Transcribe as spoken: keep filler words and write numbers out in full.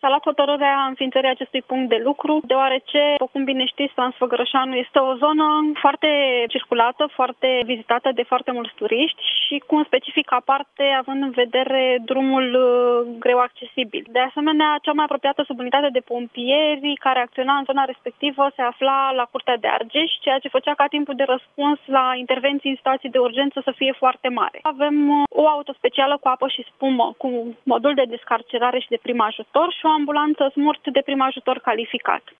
S-a luat hotărârea înființării acestui punct de lucru, deoarece, după cum bine știți, Transfăgărășanu este o zonă foarte circulată, foarte vizitată de foarte mulți turiști și cu un specific aparte, având în vedere drumul greu accesibil. De asemenea, cea mai apropiată subunitate de pompieri care acționa în zona respectivă se afla la Curtea de Argeș, ceea ce făcea ca timpul de răspuns la intervenții în situații de urgență să fie foarte mare. Avem o auto specială cu apă și spumă, cu modul de descarcerare și de prim ajutor și o ambulanță smurt de prim ajutor calificat.